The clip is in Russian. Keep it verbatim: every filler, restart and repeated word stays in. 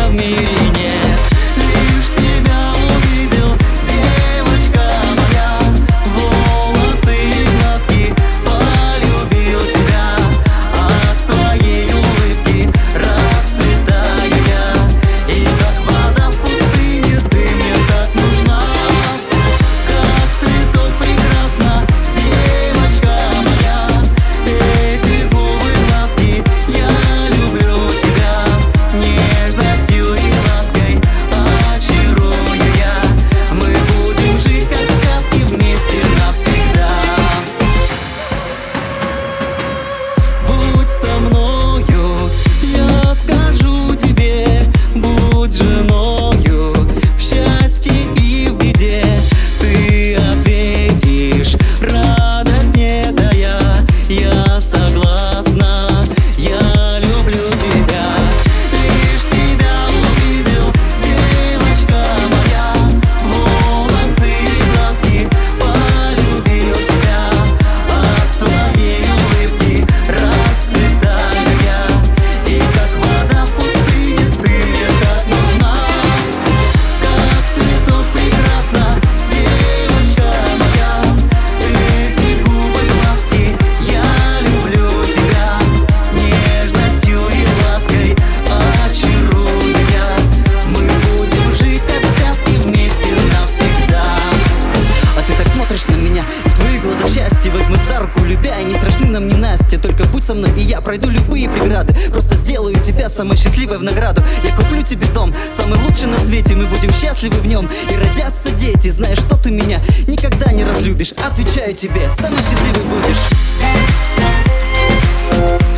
в мире нет. Лишь тебя увидел, девочка моя, волосы и глазки, полюбил тебя. От твоей улыбки расцветаю я, и как вода в пустыне ты мне так нужна. Как цветок прекрасна, девочка моя, эти губы, глазки, я люблю тебя. Нежностью и лаской очарую я, мы будем жить как в сказке вместе навсегда. Будь со мною, я скажу тебе, будь женою в счастье и в беде. Ты ответишь, радость не тая, я согласна, я люблю тебя. Лишь тебя увидел, девочка моя, волосы и глазки, полюбил тебя. От твоей улыбки расцветаю я, и как вода в пустыне ты мне так нужна. Как цветок прекрасна, девочка моя, эти губы, глазки, я люблю тебя. Нежностью и лаской очарую я, мы будем жить как в сказке вместе навсегда. А ты так смотришь на меня, и в твоих глазах счастье. Возьму за руку, любя, и не страшны нам, не Настя. Только будь со мной, и я пройду любые преграды. Просто сделаю тебя самой счастливой в награду. Я куплю тебе дом, самый лучший на свете. Мы будем счастливы в нем, и родятся дети. Знаешь, что ты меня никогда не разлюбишь. Отвечаю тебе, самой счастливой будешь.